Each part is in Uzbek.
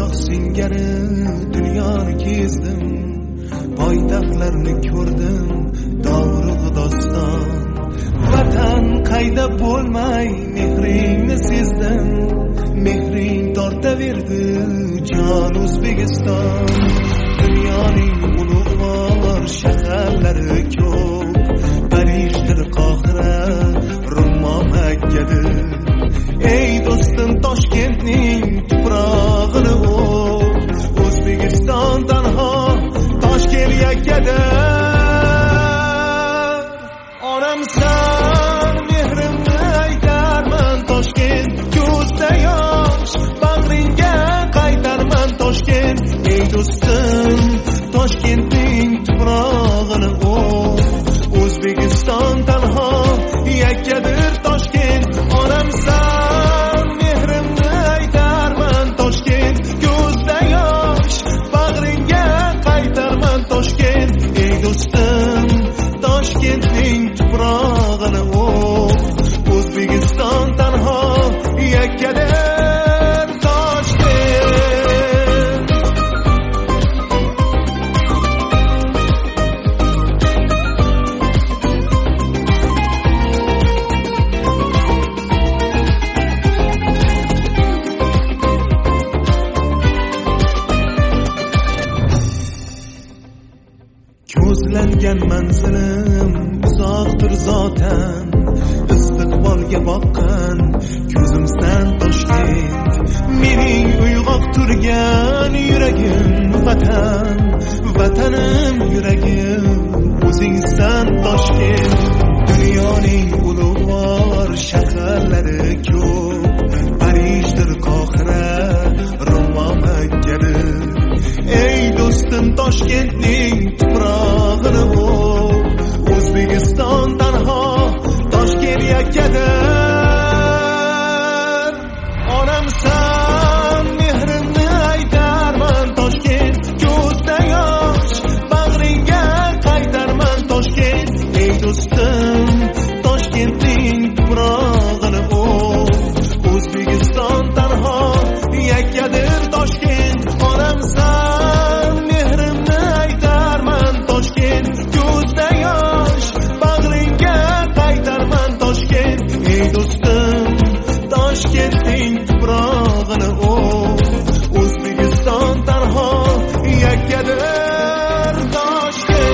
bayroq singari dunyoni kezdim, poytaxtlarni ko'rdim, dovrug' doston. Vatan qayda bo'lmay mehringni sezdim, mehring tortaverdi jon O'zbekiston. Dunyoning ulug'vor shaharlari ko'p, Parijdir, Qohira, Roma, Makkadir. Ey do'stim, Toshkentning tuprog'ini o'p, O'zbekiston tanho, Toshkent yakkadir. Onamsan, mehrimni aytarman, Toshkent ko'zda yosh, bag'ringga qaytarman, Toshkent. Ey do'stim, Toshkentning tuprog'ini o'p, O'zbekiston tanho, yakkadir, Toshkent. Onamsan, mehrimni aytarman, Toshkent ko'zda yosh, bag'ringga qaytarman, Toshkent. Ey do'stim, Toshkentning tuprog'ini o'p, O'zbekiston tanho, yakkadir, Toshkent. Ko'zlangan manzilim uzoqdir zotan, istiqbolga boqqan ko'zimsan Toshkent. Mening uyg'oq turgan yuragim vatan, vatanim yuragim o'zingsan Toshkent. Dunyoning ulug'vor shaharlari ko'p, Parijdir, Qohira, Roma, Makkadir. Ey do'stim, Toshkentning tuprog'ini o'p, O'zbekiston tanho, Toshkent yakkadir. Onamsan, mehrimni aytarman, Toshkent ko'zda yosh, bag'ringga qaytarman, Toshkent. Ey do'stim, Toshkentning tuprog'ini o'p, O'zbekiston tanho, yakkadir, Toshkent. Onamsan, mehrimni aytarman, Toshkent ko'zda yosh, bag'ringga qaytarman, Toshkent. Ey do'stim, Toshkentning tuprog'ini o'p, O'zbekiston tanho, yakkadir, Toshkent.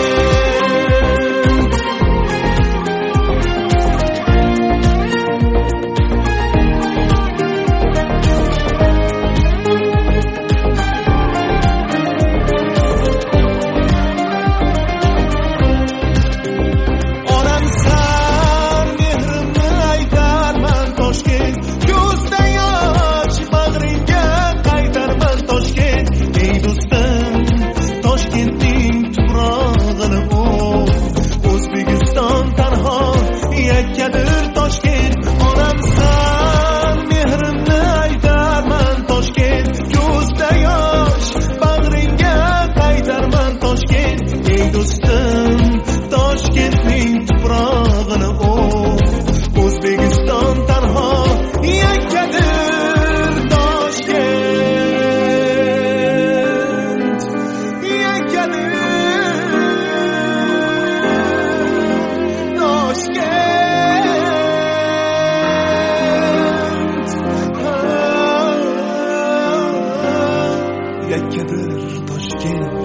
Onamsan, mehrimni aytarman, Toshkent ko'zda yosh, bag'ringga qaytarman, Toshkent. Ey do'stim, Toshkentning tuprog'ini o'p, O'zbekiston tanho, yakkadir, Toshkent. Onamsan, mehrimni aytarman, Toshkent ko'zda yosh, bag'ringga qaytarman, Toshkent. Ey do'stim, Toshkentning tuprog'ini o'p, O'zbekiston tanho, yakkadir, Toshkent, yakkadir, Toshkent, yakkadir, Toshkent.